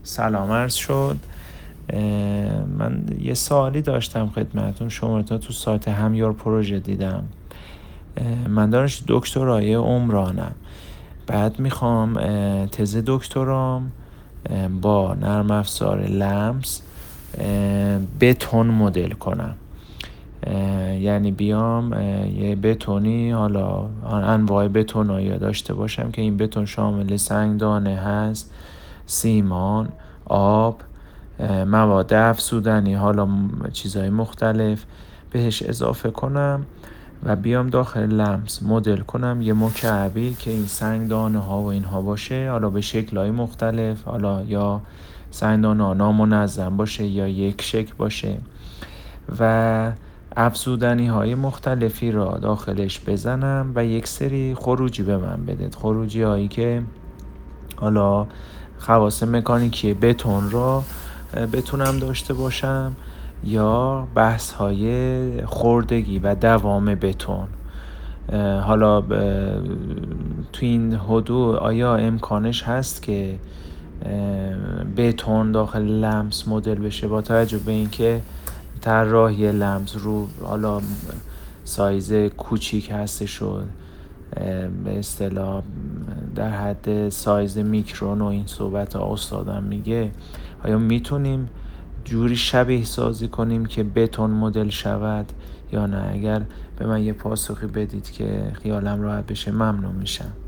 سلام عرض شد. من یه سوالی داشتم خدمتون. شما تو سایت همیار پروژه دیدم. من دانش دکترای عمرانم. بعد میخوام تز دکترام با نرم افزار لمس بتون مدل کنم. یعنی بیام یه بتونی، حالا انواع بتونایی داشته باشم که این بتون شامل سنگدانه هست، سیمان، آب، مواد افزودنی، حالا چیزهای مختلف بهش اضافه کنم و بیام داخل لمس مدل کنم یه مکعبی که این سنگدانه ها و اینها باشه، حالا به شکل‌های مختلف، حالا یا سنگدانه ها نامنظم باشه یا یک شکل باشه و افزودنی های مختلفی را داخلش بزنم و یک سری خروجی به من بده. خروجی هایی که حالا خواص مکانیکی بتون را بتونم داشته باشم یا بحث های خوردگی و دوام بتون. حالا تو این حدود آیا امکانش هست که بتون داخل لمس مدل بشه با توجه به اینکه طراحی لمس رو حالا سایز کوچیک هستش و به اصطلاح در حد سایز میکرون و این صحبت ها استادم میگه، آیا میتونیم جوری شبیه سازی کنیم که بتون مدل شود یا نه؟ اگر به من یه پاسخی بدید که خیالم راحت بشه ممنون میشم.